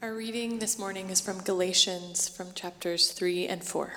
Our reading this morning is from Galatians, from chapters 3 and 4.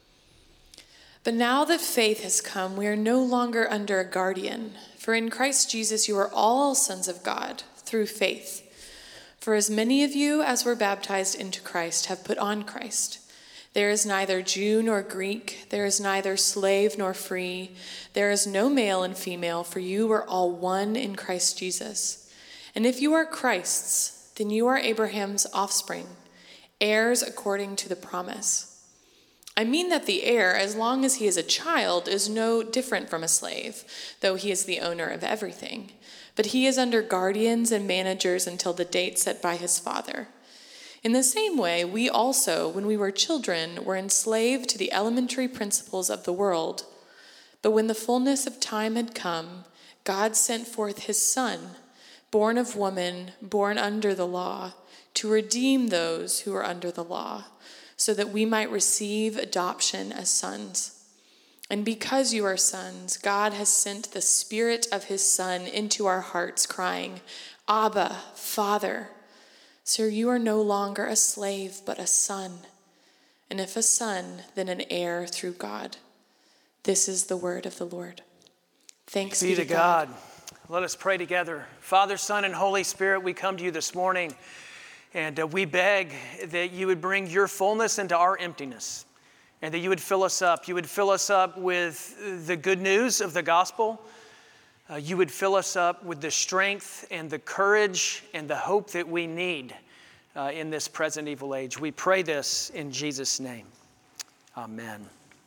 But now that faith has come, we are no longer under a guardian. For in Christ Jesus you are all sons of God, through faith. For as many of you as were baptized into Christ have put on Christ. There is neither Jew nor Greek, there is neither slave nor free, there is no male and female, for you are all one in Christ Jesus. And if you are Christ's, then you are Abraham's offspring, heirs according to the promise. I mean that the heir, as long as he is a child, is no different from a slave, though he is the owner of everything. But he is under guardians and managers until the date set by his father. In the same way, we also, when we were children, were enslaved to the elementary principles of the world. But when the fullness of time had come, God sent forth his Son, born of woman, born under the law, to redeem those who are under the law, so that we might receive adoption as sons. And because you are sons, God has sent the Spirit of his Son into our hearts, crying, Abba, Father. So you are no longer a slave, but a son. And if a son, then an heir through God. This is the word of the Lord. Thanks be to God. Let us pray together. Father, Son, and Holy Spirit, we come to you this morning, and we beg that you would bring your fullness into our emptiness, and that you would fill us up. You would fill us up with the good news of the gospel. You would fill us up with the strength and the courage and the hope that we need in this present evil age. We pray this in Jesus' name. Amen.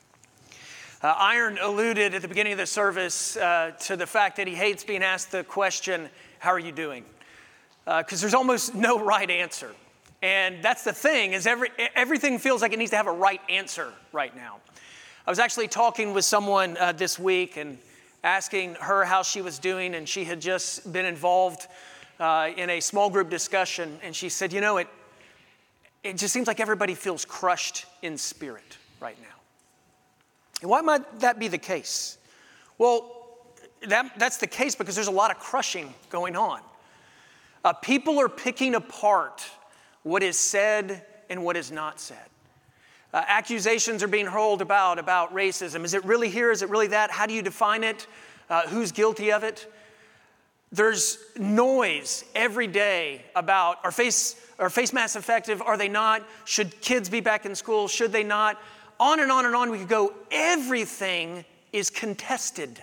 Iron alluded at the beginning of the service to the fact that he hates being asked the question, how are you doing? Because there's almost no right answer. And that's the thing, is everything feels like it needs to have a right answer right now. I was actually talking with someone this week and asking her how she was doing, and she had just been involved in a small group discussion, and she said, it just seems like everybody feels crushed in spirit right now. And why might that be the case? Well, that's the case because there's a lot of crushing going on. People are picking apart what is said and what is not said. Accusations are being hurled about racism. Is it really here? Is it really that? How do you define it? Who's guilty of it? There's noise every day about are face masks effective? Are they not? Should kids be back in school? Should they not? On and on and on we could go. Everything is contested.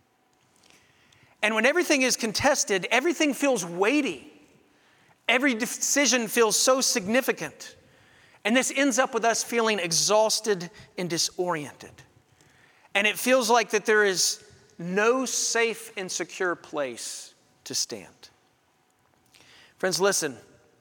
And when everything is contested, everything feels weighty. Every decision feels so significant. And this ends up with us feeling exhausted and disoriented. And it feels like that there is no safe and secure place to stand. Friends, listen.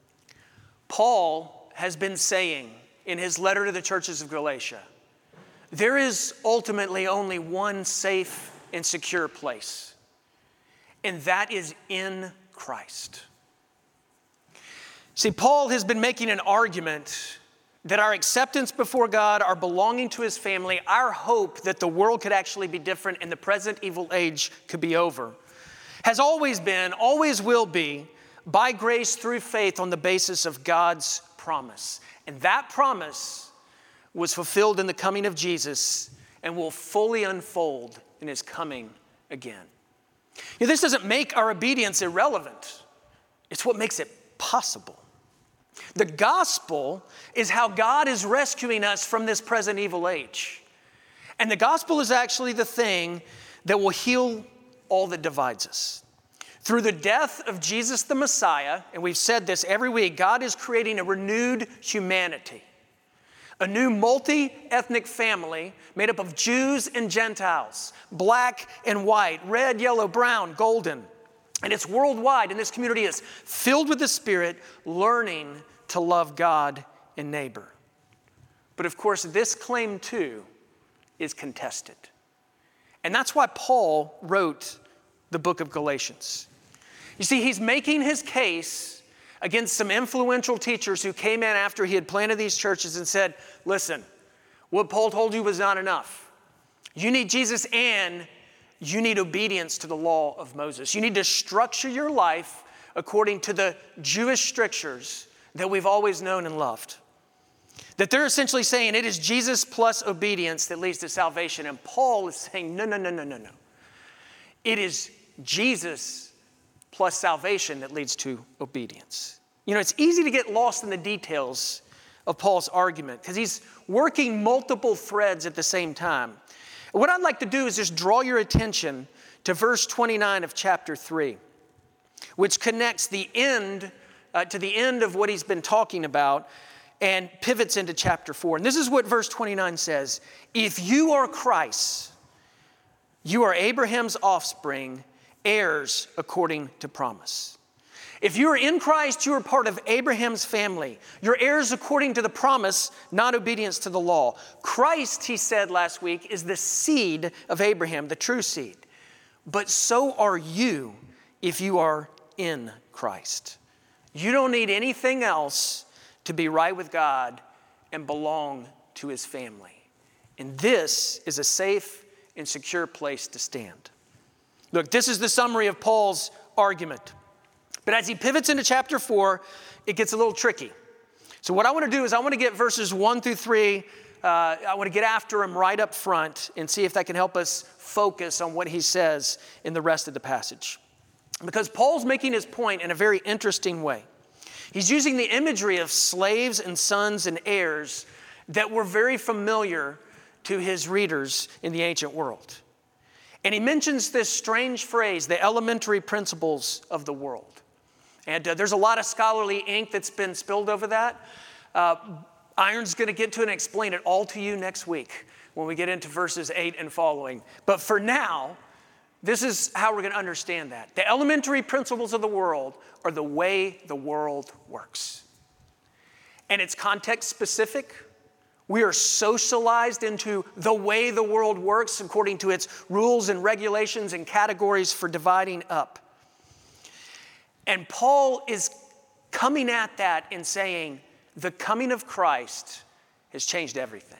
Paul has been saying in his letter to the churches of Galatia, there is ultimately only one safe and secure place, and that is in Christ. See, Paul has been making an argument that our acceptance before God, our belonging to his family, our hope that the world could actually be different and the present evil age could be over, has always been, always will be, by grace through faith on the basis of God's promise. And that promise was fulfilled in the coming of Jesus and will fully unfold in his coming again. This doesn't make our obedience irrelevant. It's what makes it possible. The gospel is how God is rescuing us from this present evil age. And the gospel is actually the thing that will heal all that divides us. Through the death of Jesus the Messiah, and we've said this every week, God is creating a renewed humanity. A new multi-ethnic family made up of Jews and Gentiles, black and white, red, yellow, brown, golden. And it's worldwide, and this community is filled with the Spirit, learning to love God and neighbor. But of course, this claim too is contested. And that's why Paul wrote the book of Galatians. You see, he's making his case against some influential teachers who came in after he had planted these churches and said, listen, what Paul told you was not enough. You need Jesus and you need obedience to the law of Moses. You need to structure your life according to the Jewish strictures that we've always known and loved. That they're essentially saying it is Jesus plus obedience that leads to salvation. And Paul is saying, no. It is Jesus plus salvation that leads to obedience. You know, it's easy to get lost in the details of Paul's argument because he's working multiple threads at the same time. And what I'd like to do is just draw your attention to verse 29 of chapter 3, which connects the end to the end of what he's been talking about and pivots into chapter 4. And this is what verse 29 says. If you are Christ, you are Abraham's offspring, heirs according to promise. If you are in Christ, you are part of Abraham's family. You're heirs according to the promise, not obedience to the law. Christ, he said last week, is the seed of Abraham, the true seed. But so are you if you are in Christ. You don't need anything else to be right with God and belong to his family. And this is a safe and secure place to stand. Look, this is the summary of Paul's argument. But as he pivots into chapter 4, it gets a little tricky. So what I want to do is I want to get verses 1 through 3. I want to get after him right up front and see if that can help us focus on what he says in the rest of the passage. Because Paul's making his point in a very interesting way. He's using the imagery of slaves and sons and heirs that were very familiar to his readers in the ancient world. And he mentions this strange phrase, the elementary principles of the world. And there's a lot of scholarly ink that's been spilled over that. Iron's going to get to and explain it all to you next week when we get into verses 8 and following. But for now, this is how we're going to understand that. The elementary principles of the world are the way the world works. And it's context specific. We are socialized into the way the world works according to its rules and regulations and categories for dividing up. And Paul is coming at that and saying, the coming of Christ has changed everything.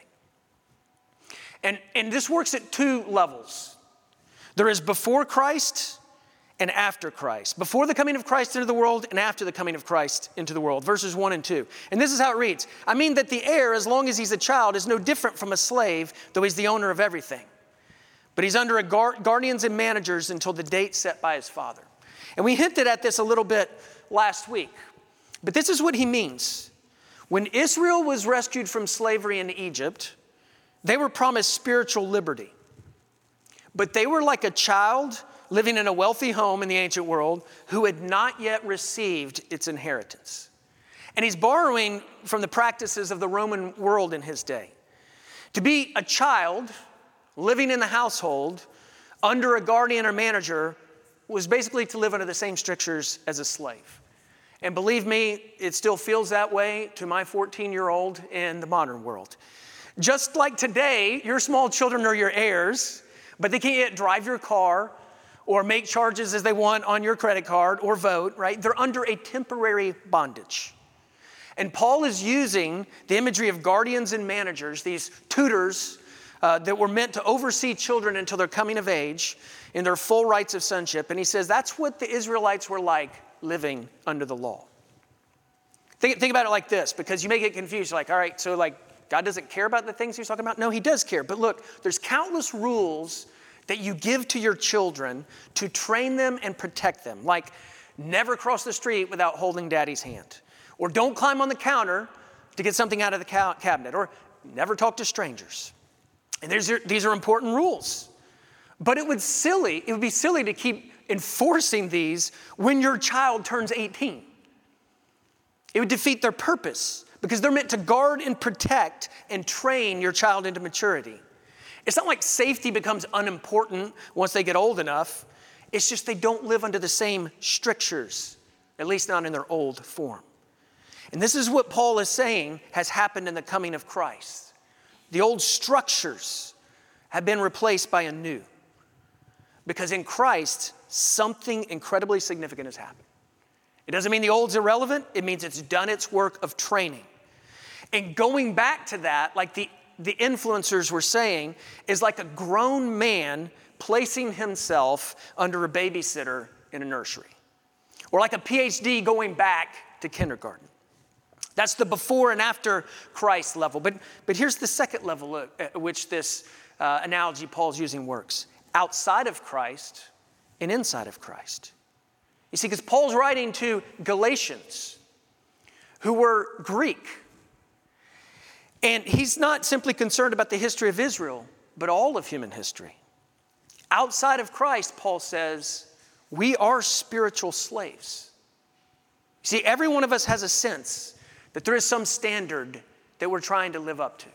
And this works at two levels. There is before Christ and after Christ. Before the coming of Christ into the world and after the coming of Christ into the world. Verses 1 and 2. And this is how it reads. I mean that the heir, as long as he's a child, is no different from a slave, though he's the owner of everything. But he's under guardians and managers until the date set by his father. And we hinted at this a little bit last week. But this is what he means. When Israel was rescued from slavery in Egypt, they were promised spiritual liberty. But they were like a child living in a wealthy home in the ancient world who had not yet received its inheritance. And he's borrowing from the practices of the Roman world in his day. To be a child living in the household under a guardian or manager was basically to live under the same strictures as a slave. And believe me, it still feels that way to my 14-year-old in the modern world. Just like today, your small children are your heirs, but they can't yet drive your car or make charges as they want on your credit card or vote, right? They're under a temporary bondage. And Paul is using the imagery of guardians and managers, these tutors that were meant to oversee children until their coming of age in their full rights of sonship. And he says that's what the Israelites were like living under the law. Think about it like this, because you may get confused. You're like, all right, so like God doesn't care about the things he's talking about? No, he does care. But look, there's countless rules that you give to your children to train them and protect them. Like never cross the street without holding daddy's hand. Or don't climb on the counter to get something out of the cabinet. Or never talk to strangers. And these are important rules. But it would be silly to keep enforcing these when your child turns 18. It would defeat their purpose because they're meant to guard and protect and train your child into maturity. It's not like safety becomes unimportant once they get old enough. It's just they don't live under the same strictures, at least not in their old form. And this is what Paul is saying has happened in the coming of Christ. The old structures have been replaced by a new. Because in Christ, something incredibly significant has happened. It doesn't mean the old's irrelevant. It means it's done its work of training. And going back to that, like the influencers were saying, is like a grown man placing himself under a babysitter in a nursery. Or like a PhD going back to kindergarten. That's the before and after Christ level. But here's the second level at which this analogy Paul's using works. Outside of Christ and inside of Christ. You see, because Paul's writing to Galatians who were Greek. And he's not simply concerned about the history of Israel, but all of human history. Outside of Christ, Paul says, we are spiritual slaves. You see, every one of us has a sense that there is some standard that we're trying to live up to.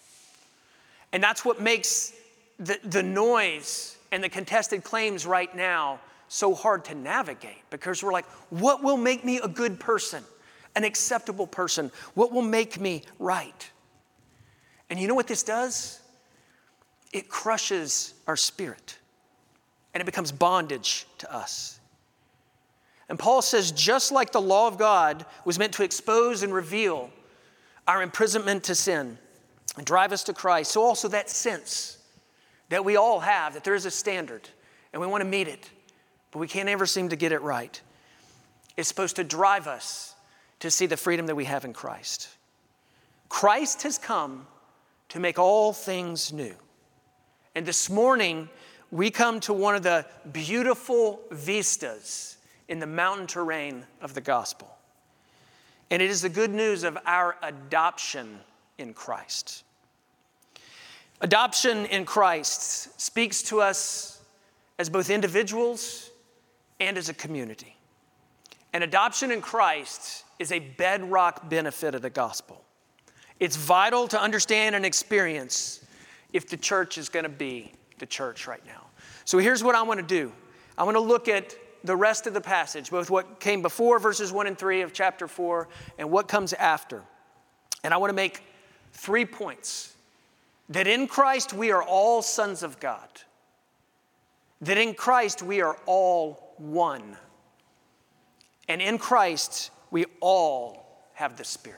And that's what makes the noise and the contested claims right now so hard to navigate, because we're like, what will make me a good person, an acceptable person? What will make me right? And you know what this does? It crushes our spirit, and it becomes bondage to us. And Paul says, just like the law of God was meant to expose and reveal our imprisonment to sin and drive us to Christ, so also that sense that we all have, that there is a standard and we want to meet it, but we can't ever seem to get it right, is supposed to drive us to see the freedom that we have in Christ. Christ has come to make all things new. And this morning, we come to one of the beautiful vistas in the mountain terrain of the gospel. And it is the good news of our adoption in Christ. Adoption in Christ speaks to us as both individuals and as a community. And adoption in Christ is a bedrock benefit of the gospel. It's vital to understand and experience if the church is going to be the church right now. So here's what I want to do. I want to look at the rest of the passage, both what came before verses 1 and 3 of chapter 4 and what comes after. And I want to make 3 points. That in Christ we are all sons of God. That in Christ we are all one. And in Christ we all have the Spirit.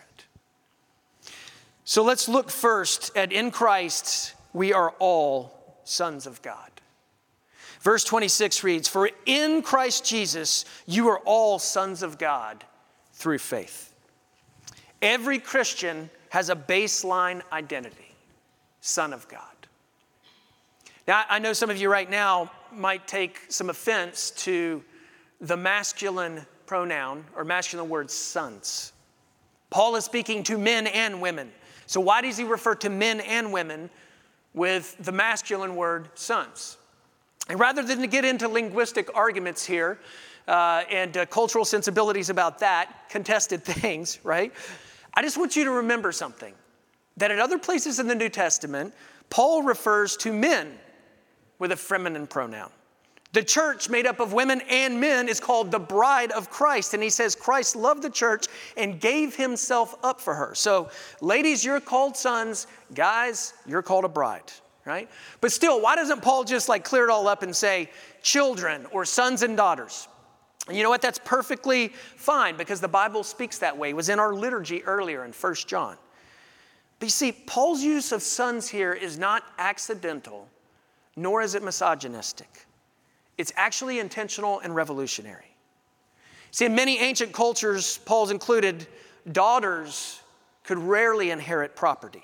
So let's look first at in Christ we are all sons of God. Verse 26 reads, for in Christ Jesus you are all sons of God through faith. Every Christian has a baseline identity, son of God. Now, I know some of you right now might take some offense to the masculine pronoun or masculine word sons. Paul is speaking to men and women. So why does he refer to men and women with the masculine word sons? And rather than to get into linguistic arguments here and cultural sensibilities about that, contested things, right? I just want you to remember something. That at other places in the New Testament, Paul refers to men with a feminine pronoun. The church made up of women and men is called the bride of Christ. And he says Christ loved the church and gave himself up for her. So ladies, you're called sons. Guys, you're called a bride, right? But still, why doesn't Paul just like clear it all up and say children or sons and daughters? And you know what? That's perfectly fine because the Bible speaks that way. It was in our liturgy earlier in 1 John. But you see, Paul's use of sons here is not accidental, nor is it misogynistic. It's actually intentional and revolutionary. See, in many ancient cultures, Paul's included, daughters could rarely inherit property.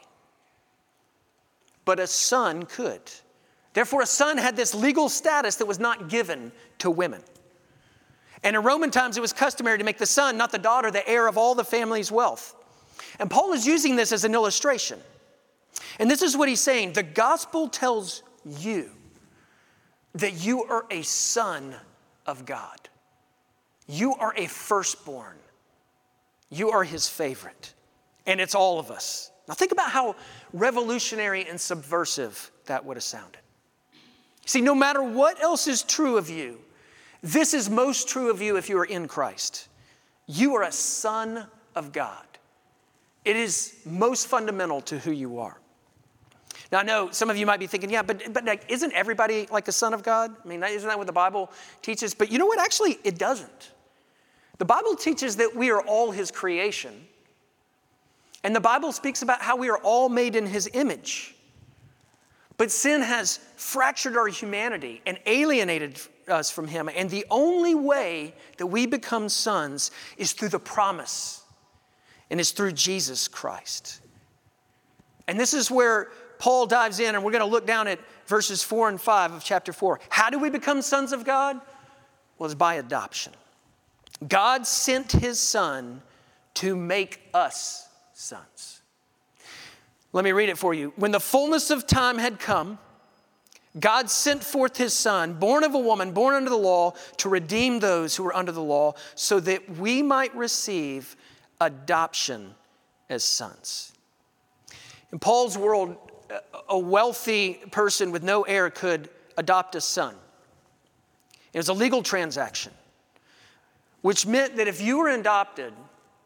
But a son could. Therefore, a son had this legal status that was not given to women. And in Roman times, it was customary to make the son, not the daughter, the heir of all the family's wealth. And Paul is using this as an illustration. And this is what he's saying. The gospel tells you that you are a son of God. You are a firstborn. You are his favorite. And it's all of us. Now think about how revolutionary and subversive that would have sounded. See, no matter what else is true of you, this is most true of you if you are in Christ. You are a son of God. It is most fundamental to who you are. Now, I know some of you might be thinking, yeah, but like, isn't everybody like a son of God? I mean, isn't that what the Bible teaches? But you know what? Actually, it doesn't. The Bible teaches that we are all his creation. And the Bible speaks about how we are all made in his image. But sin has fractured our humanity and alienated us from him. And the only way that we become sons is through the promise and it's through Jesus Christ. And this is where Paul dives in, and we're going to look down at verses 4 and 5 of chapter 4. How do we become sons of God? Well, it's by adoption. God sent his Son to make us sons. Let me read it for you. When the fullness of time had come, God sent forth his Son, born of a woman, born under the law, to redeem those who were under the law, so that we might receive adoption as sons. In Paul's world, a wealthy person with no heir could adopt a son. It was a legal transaction, which meant that if you were adopted,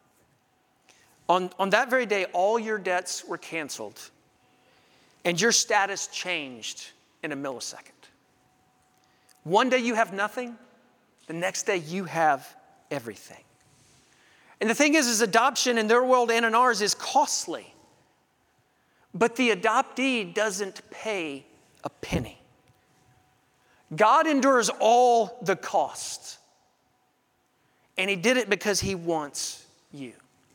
on that very day, all your debts were canceled and your status changed in a millisecond. One day you have nothing, the next day you have everything. And the thing is adoption in their world and in ours is costly. But the adoptee doesn't pay a penny. God endures all the cost. And he did it because he wants you.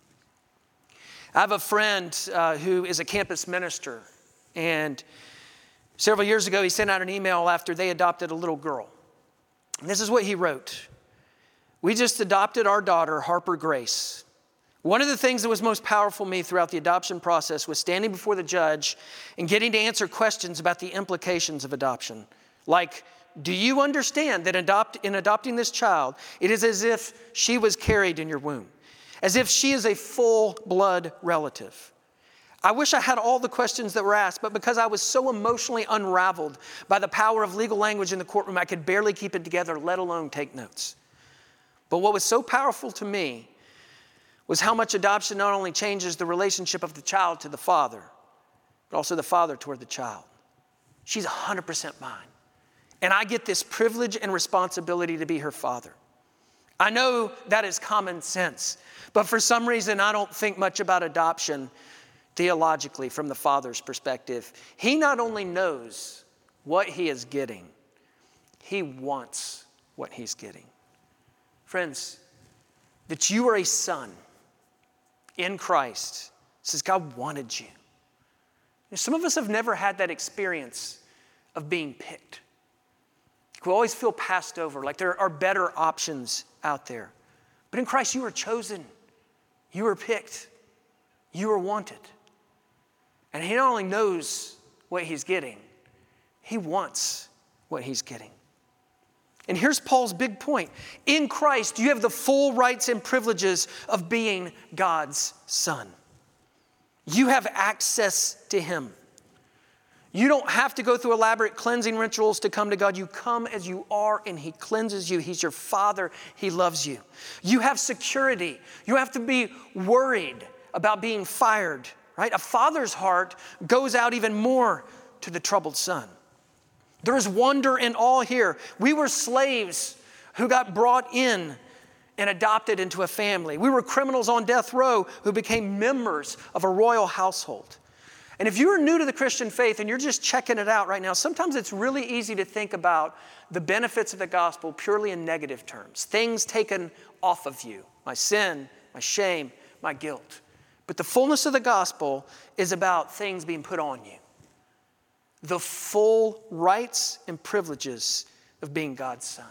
I have a friend who is a campus minister. And several years ago, he sent out an email after they adopted a little girl. And this is what he wrote. We just adopted our daughter, Harper Grace. One of the things that was most powerful to me throughout the adoption process was standing before the judge and getting to answer questions about the implications of adoption. Like, do you understand that in adopting this child, it is as if she was carried in your womb, as if she is a full blood relative? I wish I had all the questions that were asked, but because I was so emotionally unraveled by the power of legal language in the courtroom, I could barely keep it together, let alone take notes. But what was so powerful to me was how much adoption not only changes the relationship of the child to the father, but also the father toward the child. She's 100% mine. And I get this privilege and responsibility to be her father. I know that is common sense, but for some reason I don't think much about adoption theologically from the father's perspective. He not only knows what he is getting, he wants what he's getting. Friends, that you are a son in Christ says God wanted you. Some of us have never had that experience of being picked. We always feel passed over, like there are better options out there. But in Christ, you were chosen. You were picked. You were wanted. And he not only knows what he's getting, he wants what he's getting. And here's Paul's big point. In Christ, you have the full rights and privileges of being God's son. You have access to him. You don't have to go through elaborate cleansing rituals to come to God. You come as you are and he cleanses you. He's your father. He loves you. You have security. You have to be worried about being fired, right? A father's heart goes out even more to the troubled son. There is wonder and awe here. We were slaves who got brought in and adopted into a family. We were criminals on death row who became members of a royal household. And if you're new to the Christian faith and you're just checking it out right now, sometimes it's really easy to think about the benefits of the gospel purely in negative terms. Things taken off of you. My sin, my shame, my guilt. But the fullness of the gospel is about things being put on you. The full rights and privileges of being God's son.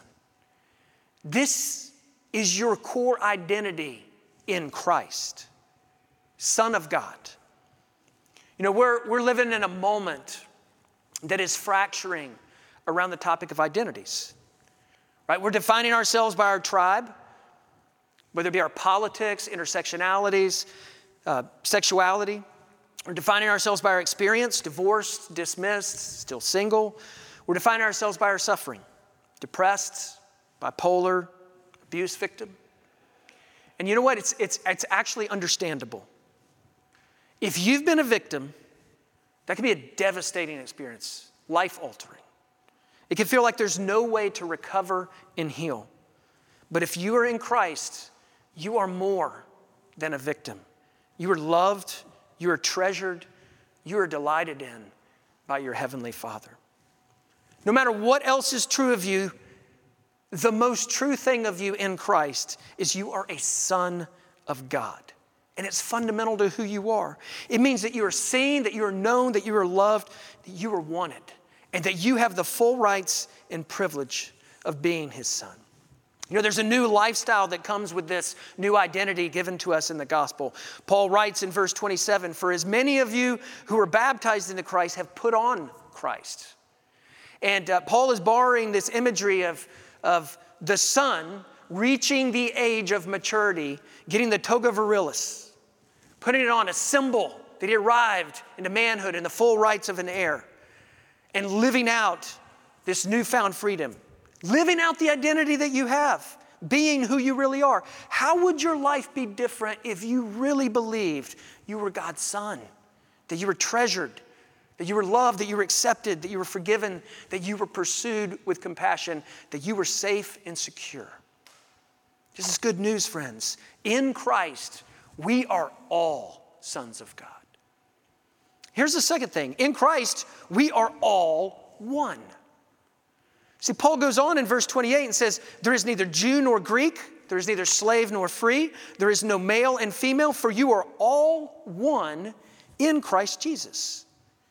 This is your core identity in Christ. Son of God. You know, we're living in a moment that is fracturing around the topic of identities. Right? We're defining ourselves by our tribe, whether it be our politics, intersectionalities, sexuality. We're defining ourselves by our experience, divorced, dismissed, still single. We're defining ourselves by our suffering, depressed, bipolar, abuse victim. And you know what? It's actually understandable. If you've been a victim, that can be a devastating experience, life-altering. It can feel like there's no way to recover and heal. But if you are in Christ, you are more than a victim. You are loved. You are treasured, you are delighted in by your heavenly Father. No matter what else is true of you, the most true thing of you in Christ is you are a son of God. And it's fundamental to who you are. It means that you are seen, that you are known, that you are loved, that you are wanted, and that you have the full rights and privilege of being his son. You know, there's a new lifestyle that comes with this new identity given to us in the gospel. Paul writes in verse 27, "For as many of you who are baptized into Christ have put on Christ." And Paul is borrowing this imagery of the son reaching the age of maturity, getting the toga virilis, putting it on, a symbol that he arrived into manhood and the full rights of an heir, and living out this newfound freedom, living out the identity that you have, being who you really are. How would your life be different if you really believed you were God's son, that you were treasured, that you were loved, that you were accepted, that you were forgiven, that you were pursued with compassion, that you were safe and secure? This is good news, friends. In Christ, we are all sons of God. Here's the second thing. In Christ, we are all one. See, Paul goes on in verse 28 and says, "There is neither Jew nor Greek, there is neither slave nor free, there is no male and female, for you are all one in Christ Jesus."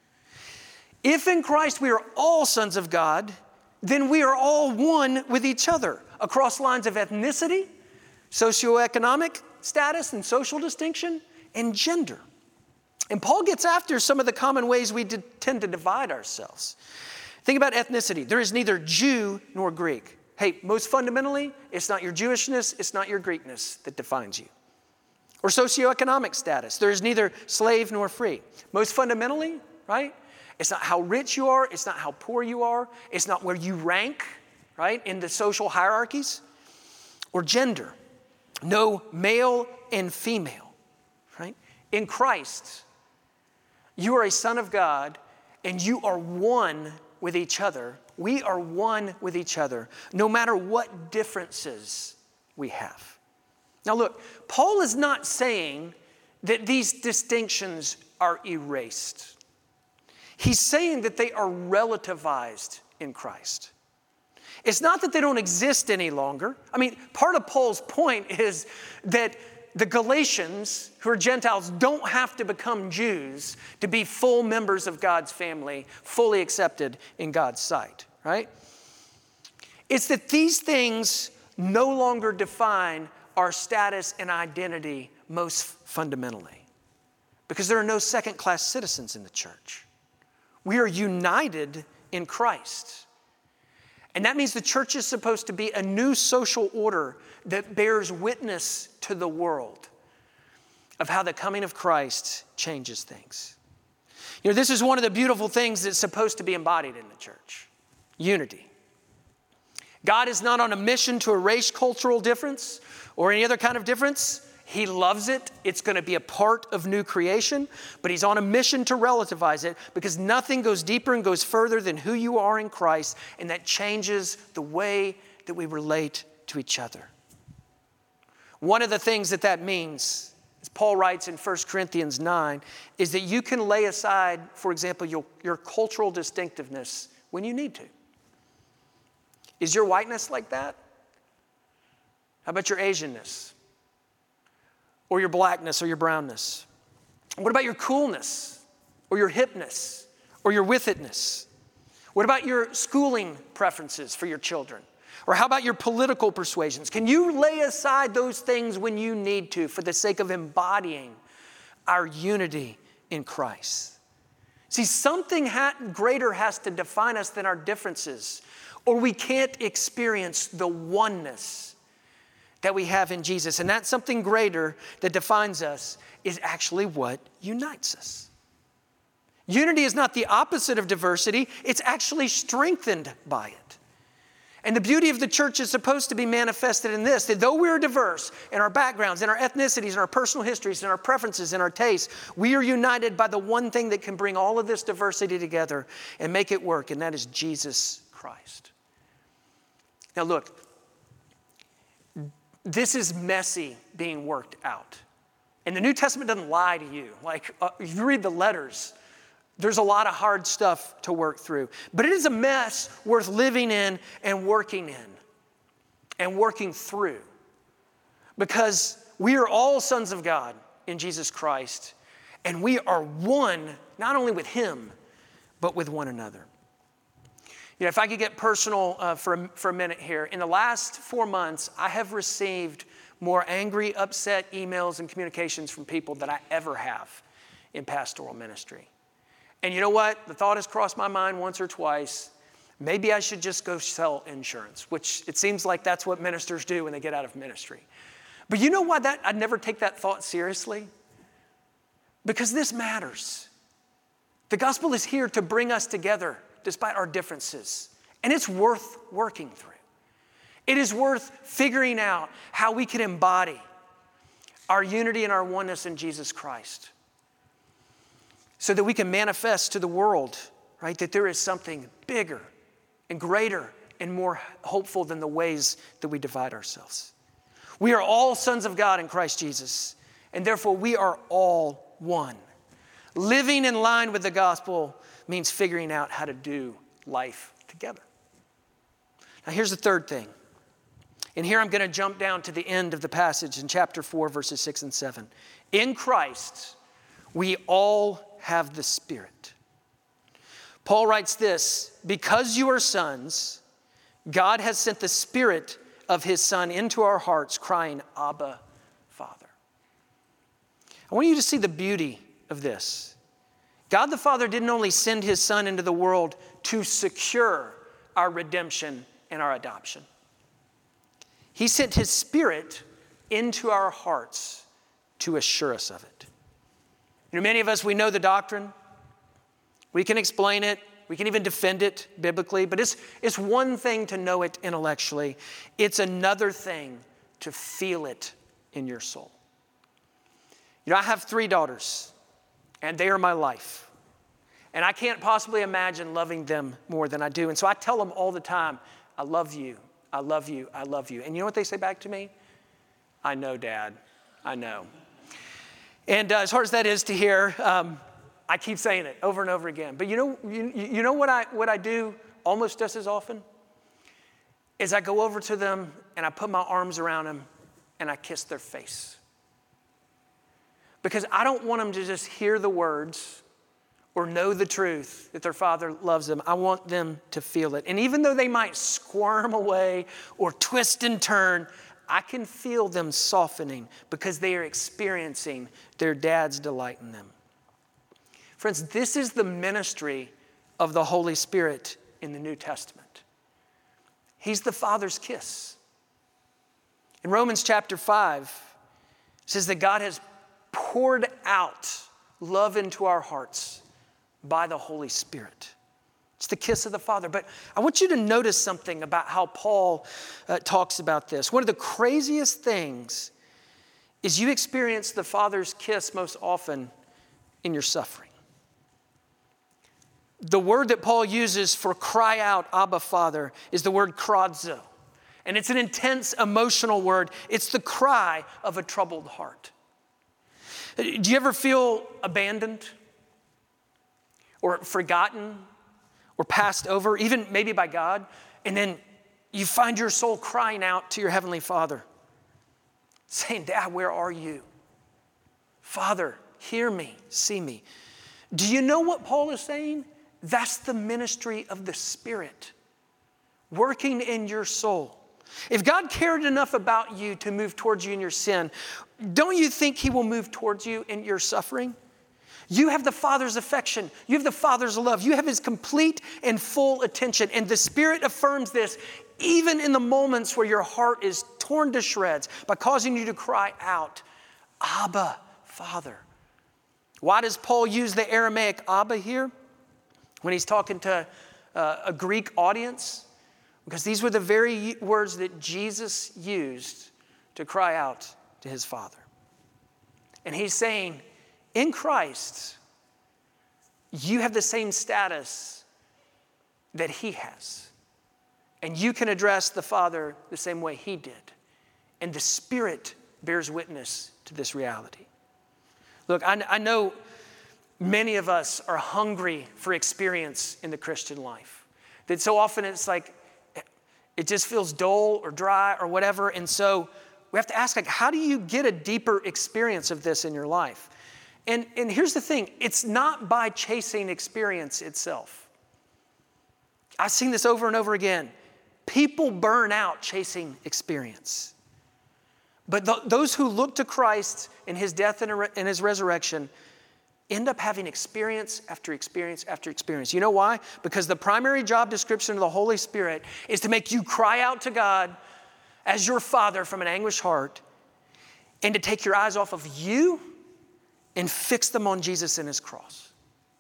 If in Christ we are all sons of God, then we are all one with each other across lines of ethnicity, socioeconomic status and social distinction, and gender. And Paul gets after some of the common ways we tend to divide ourselves. Think about ethnicity. There is neither Jew nor Greek. Hey, most fundamentally, it's not your Jewishness, it's not your Greekness that defines you. Or socioeconomic status. There is neither slave nor free. Most fundamentally, right? It's not how rich you are, it's not how poor you are, it's not where you rank, right, in the social hierarchies. Or gender. No male and female, right? In Christ, you are a son of God and you are one with each other. We are one with each other, no matter what differences we have. Now look, Paul is not saying that these distinctions are erased. He's saying that they are relativized in Christ. It's not that they don't exist any longer. I mean, part of Paul's point is that the Galatians, who are Gentiles, don't have to become Jews to be full members of God's family, fully accepted in God's sight, right? It's that these things no longer define our status and identity most fundamentally, because there are no second-class citizens in the church. We are united in Christ. And that means the church is supposed to be a new social order that bears witness to the world of how the coming of Christ changes things. You know, this is one of the beautiful things that's supposed to be embodied in the church: unity. God is not on a mission to erase cultural difference or any other kind of difference. He loves it. It's going to be a part of new creation, but he's on a mission to relativize it, because nothing goes deeper and goes further than who you are in Christ, and that changes the way that we relate to each other. One of the things that means, as Paul writes in 1 Corinthians 9, is that you can lay aside, for example, your cultural distinctiveness when you need to. Is your whiteness like that? How about your Asianness? Or your blackness or your brownness? What about your coolness or your hipness or your with itness? What about your schooling preferences for your children? Or how about your political persuasions? Can you lay aside those things when you need to for the sake of embodying our unity in Christ? See, something greater has to define us than our differences, or we can't experience the oneness that we have in Jesus. And that something greater that defines us is actually what unites us. Unity is not the opposite of diversity. It's actually strengthened by it. And the beauty of the church is supposed to be manifested in this, that though we're diverse in our backgrounds, in our ethnicities, in our personal histories, in our preferences, in our tastes, we are united by the one thing that can bring all of this diversity together and make it work, and that is Jesus Christ. Now look, this is messy being worked out. And the New Testament doesn't lie to you. Like, if you read the letters, there's a lot of hard stuff to work through. But it is a mess worth living in and working through. Because we are all sons of God in Jesus Christ, and we are one, not only with him, but with one another. You know, if I could get personal for a minute here, in the last 4 months, I have received more angry, upset emails and communications from people than I ever have in pastoral ministry. And you know what? The thought has crossed my mind once or twice. Maybe I should just go sell insurance, which it seems like that's what ministers do when they get out of ministry. But you know why I'd never take that thought seriously? Because this matters. The gospel is here to bring us together despite our differences. And it's worth working through. It is worth figuring out how we can embody our unity and our oneness in Jesus Christ so that we can manifest to the world, right, that there is something bigger and greater and more hopeful than the ways that we divide ourselves. We are all sons of God in Christ Jesus, and therefore we are all one. Living in line with the gospel means figuring out how to do life together. Now here's the third thing. And here I'm going to jump down to the end of the passage in chapter 4, verses 6 and 7. In Christ, we all have the Spirit. Paul writes this, because you are sons, God has sent the Spirit of his Son into our hearts, crying, Abba, Father. I want you to see the beauty of this. God the Father didn't only send his Son into the world to secure our redemption and our adoption. He sent his Spirit into our hearts to assure us of it. You know, many of us, we know the doctrine. We can explain it. We can even defend it biblically. But it's one thing to know it intellectually. It's another thing to feel it in your soul. You know, I have 3 daughters, and they are my life. And I can't possibly imagine loving them more than I do. And so I tell them all the time, I love you, I love you, I love you. And you know what they say back to me? I know, Dad, I know. And as hard as that is to hear, I keep saying it over and over again. But you know what I do almost just as often? Is I go over to them and I put my arms around them and I kiss their face. Because I don't want them to just hear the words or know the truth that their father loves them. I want them to feel it. And even though they might squirm away or twist and turn, I can feel them softening because they are experiencing their dad's delight in them. Friends, this is the ministry of the Holy Spirit in the New Testament. He's the Father's kiss. In Romans chapter 5, it says that God has poured out love into our hearts by the Holy Spirit. It's the kiss of the Father. But I want you to notice something about how Paul talks about this. One of the craziest things is you experience the Father's kiss most often in your suffering. The word that Paul uses for cry out, Abba, Father, is the word kradzo. And it's an intense emotional word. It's the cry of a troubled heart. Do you ever feel abandoned or forgotten or passed over, even maybe by God? And then you find your soul crying out to your Heavenly Father, saying, Dad, where are you? Father, hear me, see me. Do you know what Paul is saying? That's the ministry of the Spirit working in your soul. If God cared enough about you to move towards you in your sin, don't you think he will move towards you in your suffering? You have the Father's affection. You have the Father's love. You have his complete and full attention. And the Spirit affirms this even in the moments where your heart is torn to shreds by causing you to cry out, Abba, Father. Why does Paul use the Aramaic Abba here when he's talking to a Greek audience? Because these were the very words that Jesus used to cry out to his Father. And he's saying, in Christ, you have the same status that he has. And you can address the Father the same way he did. And the Spirit bears witness to this reality. Look, I know many of us are hungry for experience in the Christian life. That so often it's like, it just feels dull or dry or whatever. And so we have to ask, like, how do you get a deeper experience of this in your life? And here's the thing, it's not by chasing experience itself. I've seen this over and over again. People burn out chasing experience. But those who look to Christ in his death and his resurrection end up having experience after experience after experience. You know why? Because the primary job description of the Holy Spirit is to make you cry out to God as your Father from an anguished heart, and to take your eyes off of you and fix them on Jesus and his cross.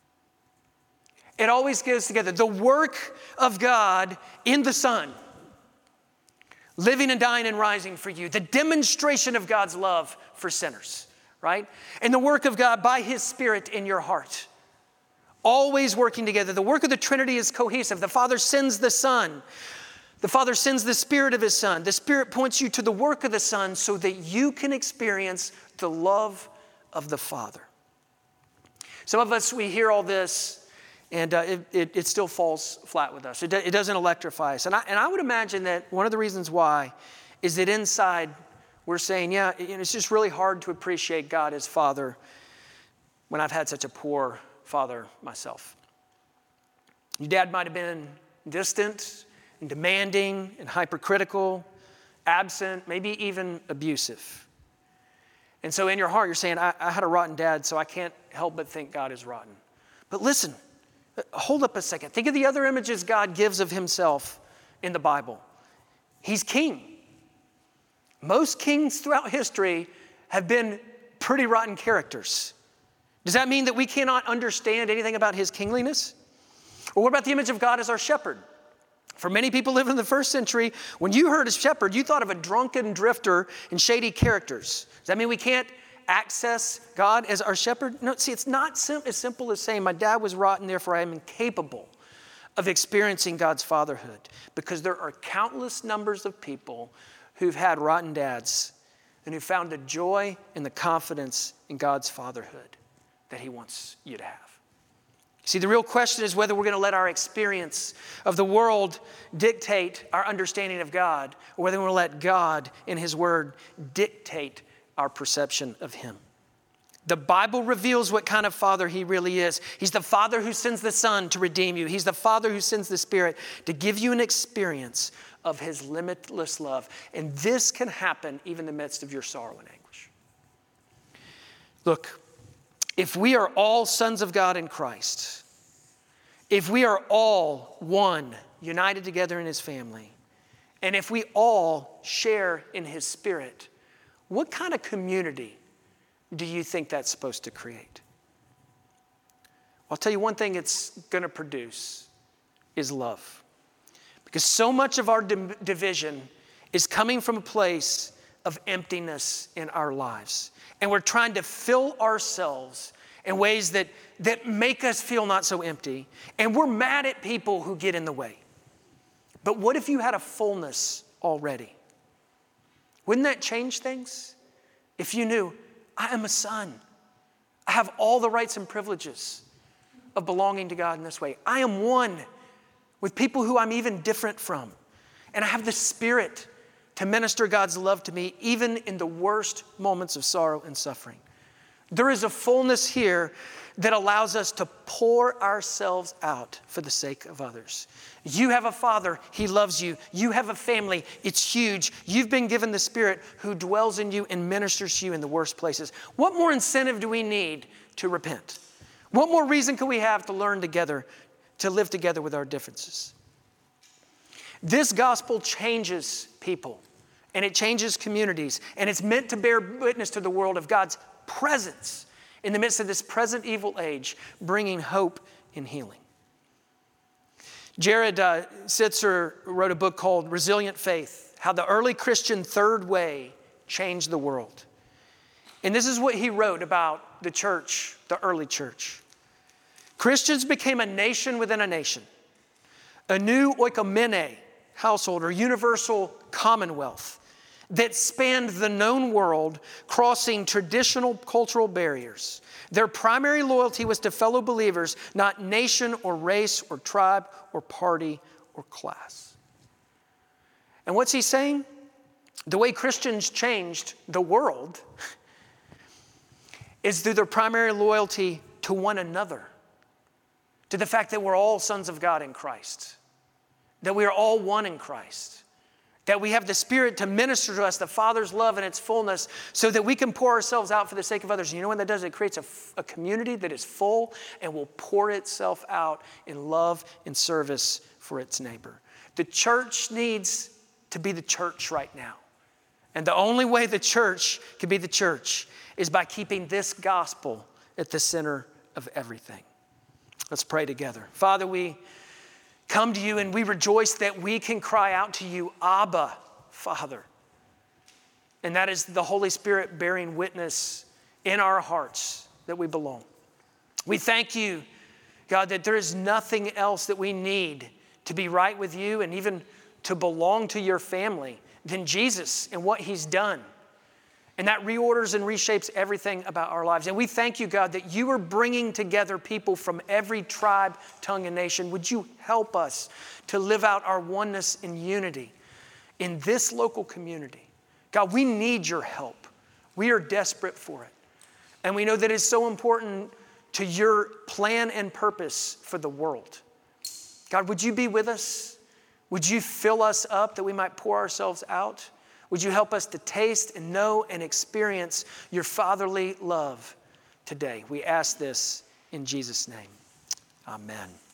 It always goes together. The work of God in the Son, living and dying and rising for you. The demonstration of God's love for sinners, right? And the work of God by his Spirit in your heart. Always working together. The work of the Trinity is cohesive. The Father sends the Son. The Father sends the Spirit of his Son. The Spirit points you to the work of the Son so that you can experience the love of the Father. Some of us, we hear all this, and it still falls flat with us. It doesn't electrify us. And I would imagine that one of the reasons why is that inside we're saying, yeah, it's just really hard to appreciate God as Father when I've had such a poor father myself. Your dad might have been distant and demanding and hypercritical, absent, maybe even abusive. And so in your heart, you're saying, I had a rotten dad, so I can't help but think God is rotten. But listen, hold up a second. Think of the other images God gives of himself in the Bible. He's king. Most kings throughout history have been pretty rotten characters. Does that mean that we cannot understand anything about his kingliness? Or what about the image of God as our shepherd? For many people living in the first century, when you heard a shepherd, you thought of a drunken drifter and shady characters. Does that mean we can't access God as our shepherd? No, see, it's not as simple as saying my dad was rotten, therefore I am incapable of experiencing God's fatherhood. Because there are countless numbers of people who've had rotten dads and who found the joy and the confidence in God's fatherhood that he wants you to have. See, the real question is whether we're going to let our experience of the world dictate our understanding of God, or whether we're going to let God in his word dictate our perception of him. The Bible reveals what kind of father he really is. He's the Father who sends the Son to redeem you. He's the Father who sends the Spirit to give you an experience of his limitless love. And this can happen even in the midst of your sorrow and anguish. Look, if we are all sons of God in Christ, if we are all one, united together in his family, and if we all share in his Spirit, what kind of community do you think that's supposed to create? I'll tell you one thing it's going to produce is love. Because so much of our division is coming from a place of emptiness in our lives. And we're trying to fill ourselves in ways that make us feel not so empty. And we're mad at people who get in the way. But what if you had a fullness already? Wouldn't that change things? If you knew, I am a son. I have all the rights and privileges of belonging to God in this way. I am one with people who I'm even different from. And I have the Spirit to minister God's love to me, even in the worst moments of sorrow and suffering. There is a fullness here that allows us to pour ourselves out for the sake of others. You have a Father, he loves you. You have a family, it's huge. You've been given the Spirit who dwells in you and ministers to you in the worst places. What more incentive do we need to repent? What more reason can we have to learn together, to live together with our differences? This gospel changes people, and it changes communities, and it's meant to bear witness to the world of God's presence in the midst of this present evil age, bringing hope and healing. Jared Sitzer wrote a book called Resilient Faith, How the Early Christian Third Way Changed the World. And this is what he wrote about the church, the early church. Christians became a nation within a nation, a new oikomene household or universal commonwealth that spanned the known world, crossing traditional cultural barriers. Their primary loyalty was to fellow believers, not nation or race or tribe or party or class. And what's he saying? The way Christians changed the world is through their primary loyalty to one another, to the fact that we're all sons of God in Christ, that we are all one in Christ, that we have the Spirit to minister to us, the Father's love in its fullness, so that we can pour ourselves out for the sake of others. And you know what that does? It creates a community that is full and will pour itself out in love and service for its neighbor. The church needs to be the church right now. And the only way the church can be the church is by keeping this gospel at the center of everything. Let's pray together. Father, we come to you and we rejoice that we can cry out to you, Abba, Father. And that is the Holy Spirit bearing witness in our hearts that we belong. We thank you, God, that there is nothing else that we need to be right with you and even to belong to your family than Jesus and what he's done. And that reorders and reshapes everything about our lives. And we thank you, God, that you are bringing together people from every tribe, tongue, and nation. Would you help us to live out our oneness and unity in this local community? God, we need your help. We are desperate for it. And we know that it's so important to your plan and purpose for the world. God, would you be with us? Would you fill us up that we might pour ourselves out? Would you help us to taste and know and experience your fatherly love today? We ask this in Jesus' name. Amen.